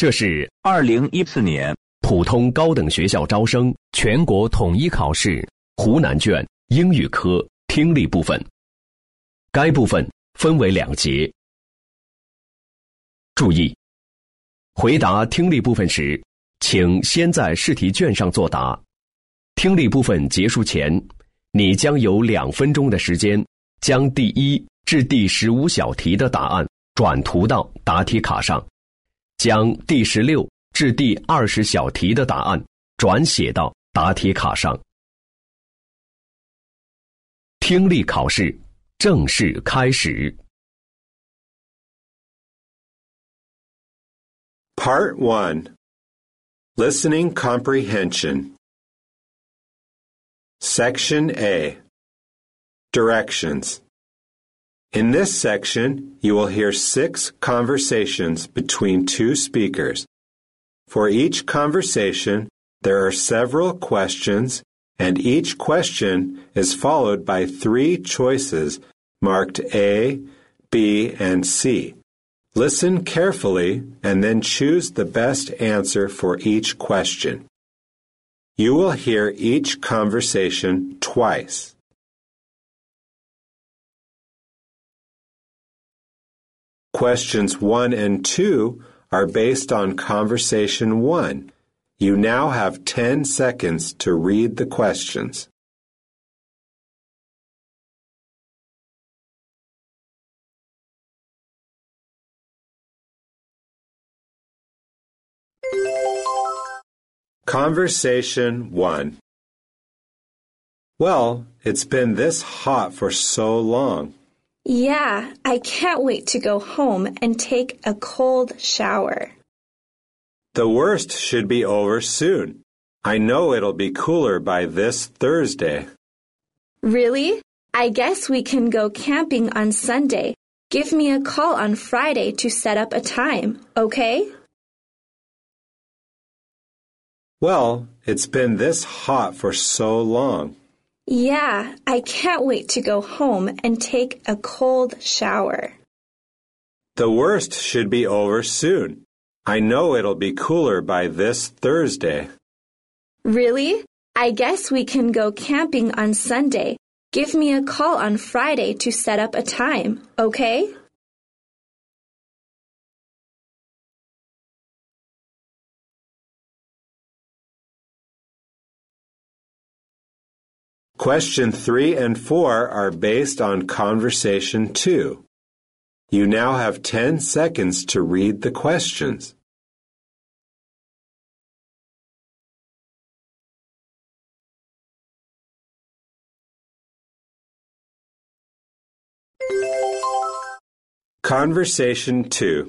这是 2014年普通高等学校招生全国统一考试湖南卷英语科听力部分。该部分分为2节。注意，回答听力部分时，请先在试题卷上作答。听力部分结束前，你将有2分钟的时间，将第1至第15小题的答案转涂到答题卡上，将第16至第20小题的答案转写到答题卡上。听力考试正式开始。 Part 1. Listening Comprehension. Section A. Directions. In this section, you will hear 6 conversations between 2 speakers. For each conversation, there are several questions, and each question is followed by 3 choices marked A, B, and C. Listen carefully and then choose the best answer for each question. You will hear each conversation twice. Questions 1 and 2 are based on Conversation 1. You now have 10 seconds to read the questions. Conversation 1. Well, it's been this hot for so long. Yeah, I can't wait to go home and take a cold shower. The worst should be over soon. I know it'll be cooler by this Thursday. Really? I guess we can go camping on Sunday. Give me a call on Friday to set up a time, okay? Well, it's been this hot for so long. Yeah, I can't wait to go home and take a cold shower. The worst should be over soon. I know it'll be cooler by this Thursday. Really? I guess we can go camping on Sunday. Give me a call on Friday to set up a time, okay? Question 3 and 4 are based on Conversation 2. You now have 10 seconds to read the questions. Conversation 2.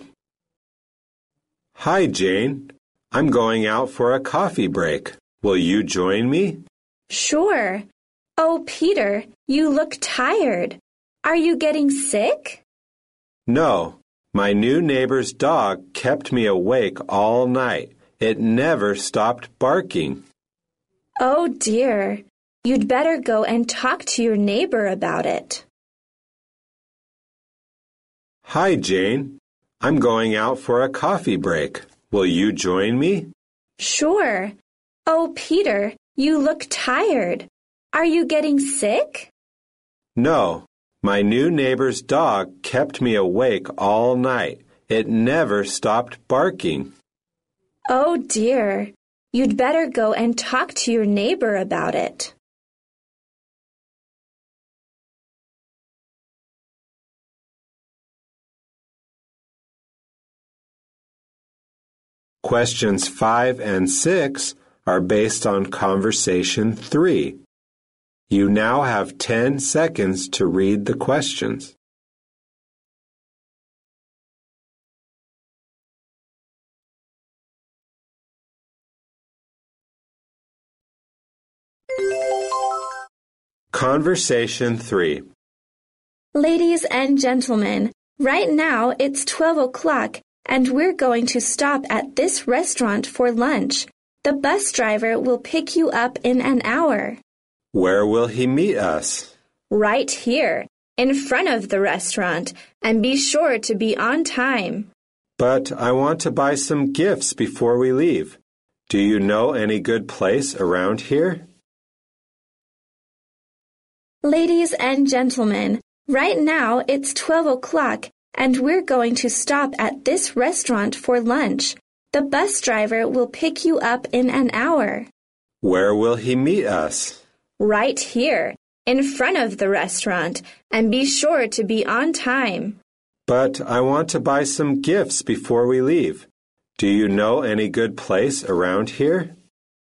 Hi, Jane. I'm going out for a coffee break. Will you join me? Sure. Oh, Peter, you look tired. Are you getting sick? No. My new neighbor's dog kept me awake all night. It never stopped barking. Oh, dear. You'd better go and talk to your neighbor about it. Hi, Jane. I'm going out for a coffee break. Will you join me? Sure. Oh, Peter, you look tired. Are you getting sick? No. My new neighbor's dog kept me awake all night. It never stopped barking. Oh, dear. You'd better go and talk to your neighbor about it. Questions 5 and 6 are based on Conversation 3. You now have 10 seconds to read the questions. Conversation 3. Ladies and gentlemen, right now it's 12 o'clock and we're going to stop at this restaurant for lunch. The bus driver will pick you up in an hour. Where will he meet us? Right here, in front of the restaurant, and be sure to be on time. But I want to buy some gifts before we leave. Do you know any good place around here? Ladies and gentlemen, right now it's 12 o'clock and we're going to stop at this restaurant for lunch. The bus driver will pick you up in an hour. Where will he meet us? Right here, in front of the restaurant, and be sure to be on time. But I want to buy some gifts before we leave. Do you know any good place around here?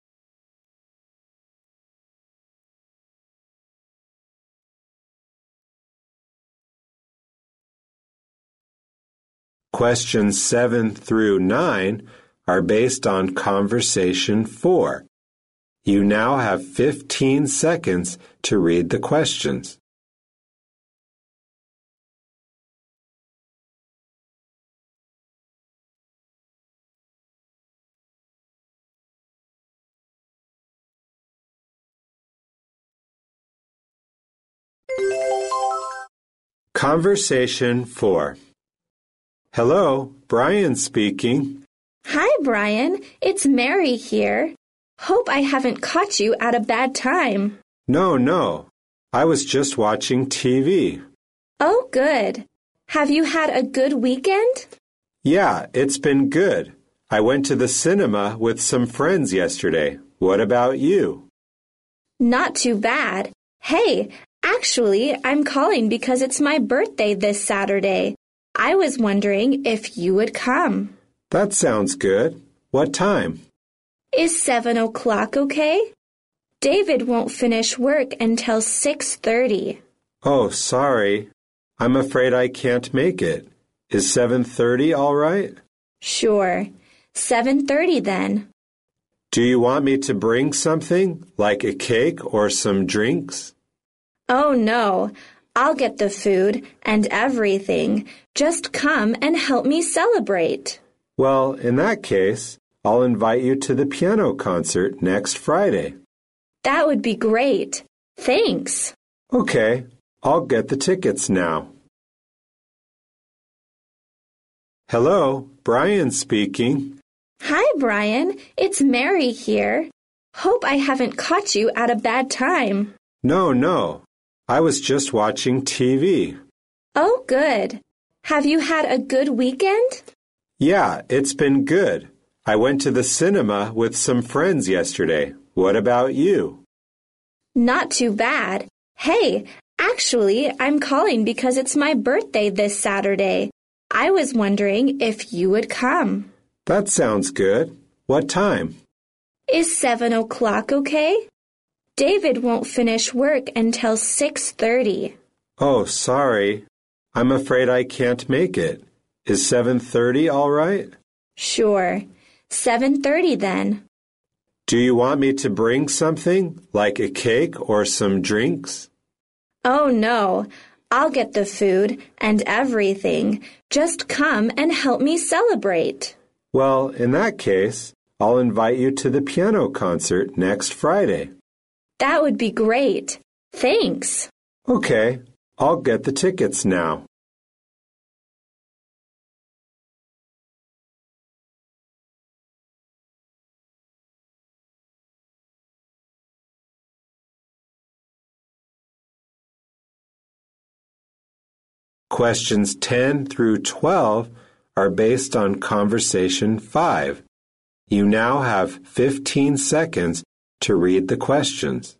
Questions 7 through 9 are based on Conversation 4. You now have 15 seconds to read the questions. Conversation 4. Hello, Brian speaking. Hi, Brian. It's Mary here. Hope I haven't caught you at a bad time. No. I was just watching TV. Oh, good. Have you had a good weekend? Yeah, it's been good. I went to the cinema with some friends yesterday. What about you? Not too bad. Hey, actually, I'm calling because it's my birthday this Saturday. I was wondering if you would come. That sounds good. What time? Is 7 o'clock okay? David won't finish work until 6:30. Oh, sorry. I'm afraid I can't make it. Is 7:30 all right? Sure. 7:30 then. Do you want me to bring something, like a cake or some drinks? Oh, no. I'll get the food and everything. Just come and help me celebrate. Well, in that case, I'll invite you to the piano concert next Friday. That would be great. Thanks. Okay, I'll get the tickets now. Hello, Brian speaking. Hi, Brian. It's Mary here. Hope I haven't caught you at a bad time. No. I was just watching TV. Oh, good. Have you had a good weekend? Yeah, it's been good. I went to the cinema with some friends yesterday. What about you? Not too bad. Hey, actually, I'm calling because it's my birthday this Saturday. I was wondering if you would come. That sounds good. What time? Is 7 o'clock okay? David won't finish work until 6:30. Oh, sorry. I'm afraid I can't make it. Is 7:30 all right? Sure. 7:30 then. Do you want me to bring something, like a cake or some drinks? Oh, no. I'll get the food and everything. Just come and help me celebrate. Well, in that case, I'll invite you to the piano concert next Friday. That would be great. Thanks. Okay, I'll get the tickets now. Questions 10 through 12 are based on Conversation 5. You now have 15 seconds to read the questions.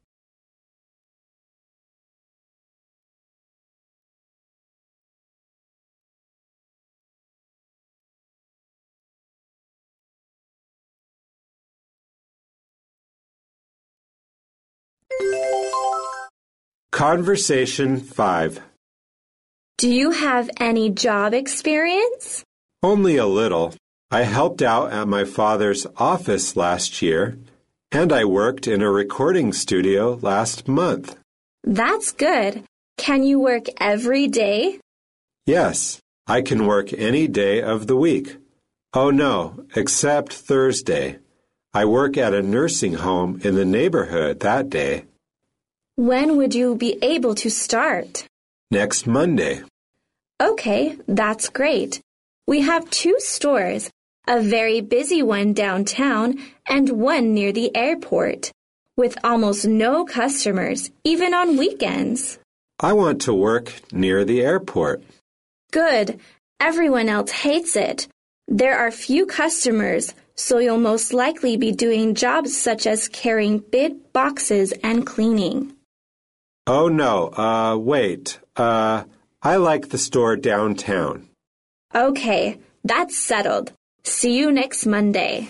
Conversation 5. Do you have any job experience? Only a little. I helped out at my father's office last year, and I worked in a recording studio last month. That's good. Can you work every day? Yes, I can work any day of the week. Oh no, except Thursday. I work at a nursing home in the neighborhood that day. When would you be able to start? Next Monday. Okay, that's great. We have two stores, a very busy one downtown and one near the airport, with almost no customers, even on weekends. I want to work near the airport. Good. Everyone else hates it. There are few customers, so you'll most likely be doing jobs such as carrying big boxes and cleaning. Oh no, wait. I like the store downtown. Okay, that's settled. See you next Monday.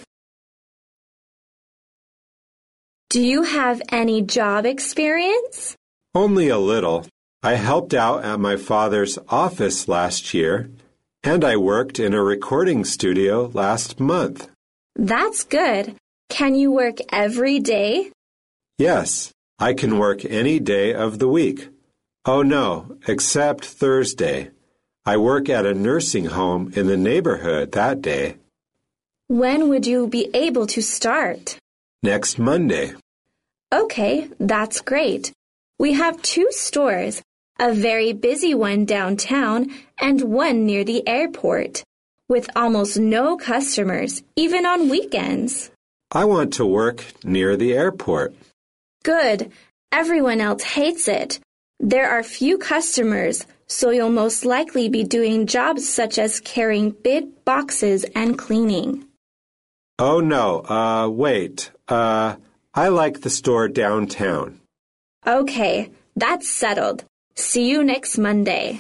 Do you have any job experience? Only a little. I helped out at my father's office last year, and I worked in a recording studio last month. That's good. Can you work every day? Yes, I can work any day of the week. Oh no, except Thursday. I work at a nursing home in the neighborhood that day. When would you be able to start? Next Monday. Okay, that's great. We have two stores, a very busy one downtown and one near the airport, with almost no customers, even on weekends. I want to work near the airport. Good. Everyone else hates it. There are few customers, so you'll most likely be doing jobs such as carrying big boxes and cleaning. Oh no, wait. I like the store downtown. Okay, that's settled. See you next Monday.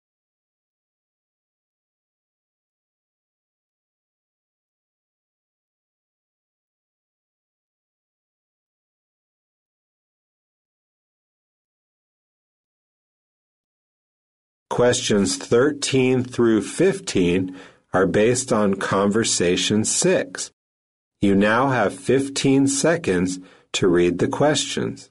Questions 13 through 15 are based on Conversation 6. You now have 15 seconds to read the questions.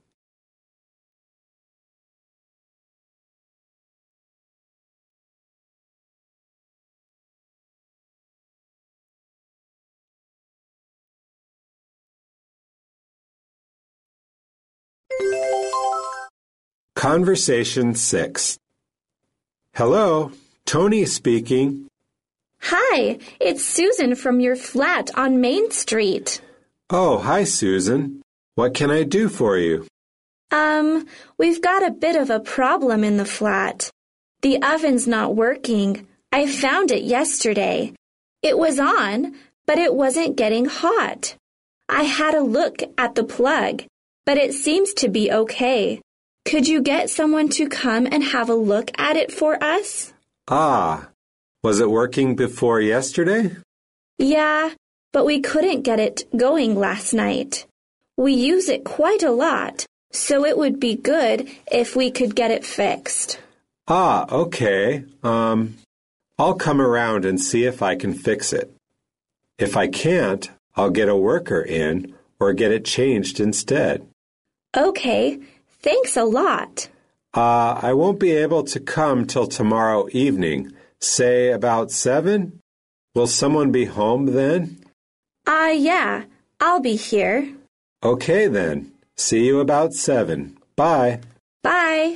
Conversation 6. Hello, Tony speaking. Hi, it's Susan from your flat on Main Street. Oh, hi, Susan. What can I do for you? We've got a bit of a problem in the flat. The oven's not working. I found it yesterday. It was on, but it wasn't getting hot. I had a look at the plug, but it seems to be okay. Could you get someone to come and have a look at it for us? Ah, was it working before yesterday? Yeah, but we couldn't get it going last night. We use it quite a lot, so it would be good if we could get it fixed. Ah, okay. I'll come around and see if I can fix it. If I can't, I'll get a worker in or get it changed instead. Okay, thanks a lot. I won't be able to come till tomorrow evening, say about 7. Will someone be home then? Yeah, I'll be here. Okay then. See you about 7. Bye. Bye.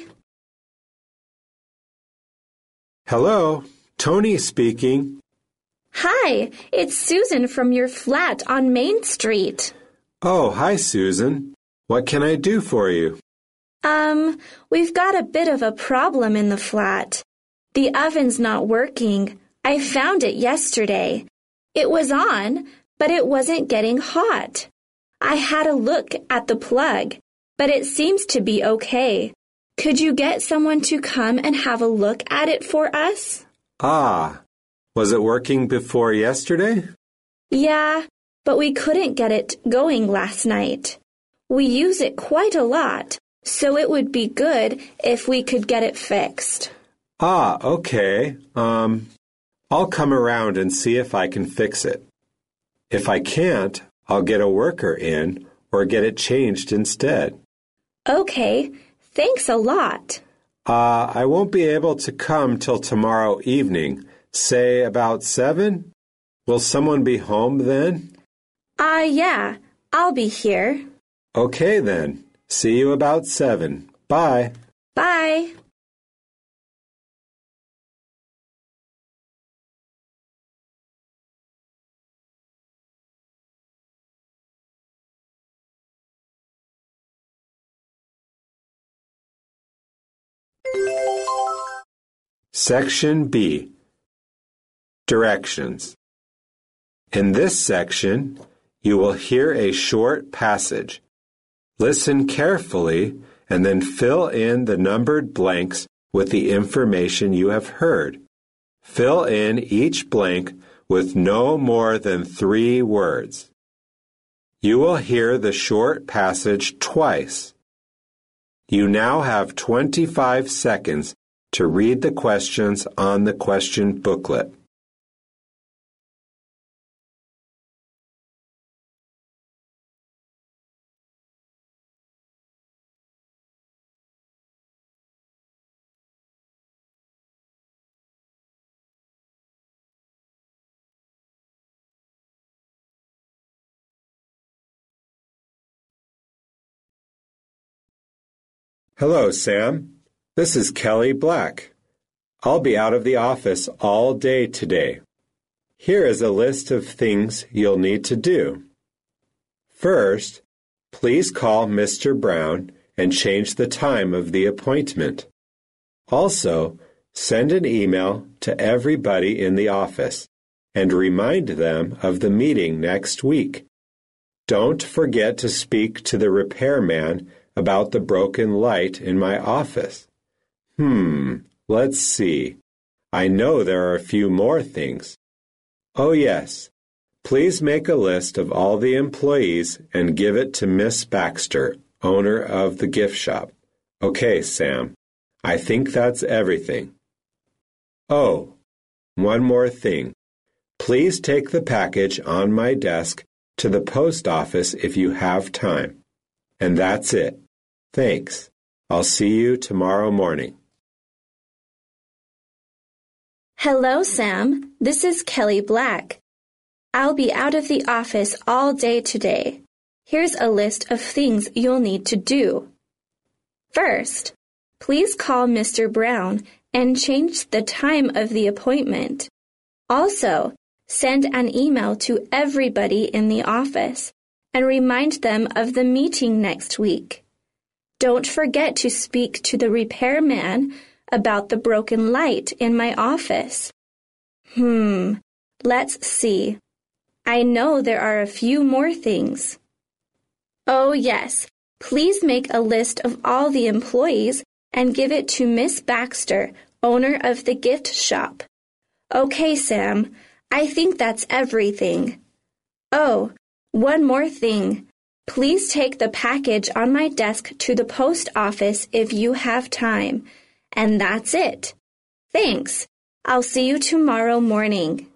Hello, Tony speaking. Hi, it's Susan from your flat on Main Street. Oh, hi, Susan. What can I do for you? We've got a bit of a problem in the flat. The oven's not working. I found it yesterday. It was on, but it wasn't getting hot. I had a look at the plug, but it seems to be okay. Could you get someone to come and have a look at it for us? Ah, was it working before yesterday? Yeah, but we couldn't get it going last night. We use it quite a lot, so it would be good if we could get it fixed. Ah, okay. I'll come around and see if I can fix it. If I can't, I'll get a worker in or get it changed instead. Okay, thanks a lot. I won't be able to come till tomorrow evening, say about 7. Will someone be home then? Yeah, I'll be here. Okay then. See you about 7. Bye. Bye. Section B. Directions. In this section, you will hear a short passage. Listen carefully and then fill in the numbered blanks with the information you have heard. Fill in each blank with no more than 3 words. You will hear the short passage twice. You now have 25 seconds to read the questions on the question booklet. Hello, Sam. This is Kelly Black. I'll be out of the office all day today. Here is a list of things you'll need to do. First, please call Mr. Brown and change the time of the appointment. Also, send an email to everybody in the office and remind them of the meeting next week. Don't forget to speak to the repairman about the broken light in my office. Let's see. I know there are a few more things. Oh, yes. Please make a list of all the employees and give it to Miss Baxter, owner of the gift shop. Okay, Sam. I think that's everything. Oh, one more thing. Please take the package on my desk to the post office if you have time. And that's it. Thanks. I'll see you tomorrow morning. Hello, Sam. This is Kelly Black. I'll be out of the office all day today. Here's a list of things you'll need to do. First, please call Mr. Brown and change the time of the appointment. Also, send an email to everybody in the office and remind them of the meeting next week. Don't forget to speak to the repairman about the broken light in my office. Let's see. I know there are a few more things. Oh, yes. Please make a list of all the employees and give it to Miss Baxter, owner of the gift shop. Okay, Sam. I think that's everything. Oh, one more thing. Please take the package on my desk to the post office if you have time. And that's it. Thanks. I'll see you tomorrow morning.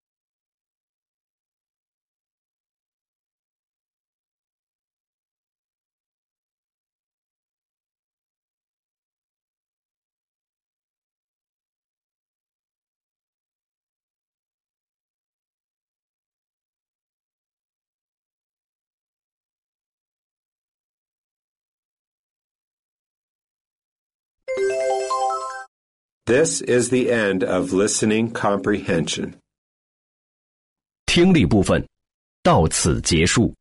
This is the end of listening comprehension. 听力部分到此结束。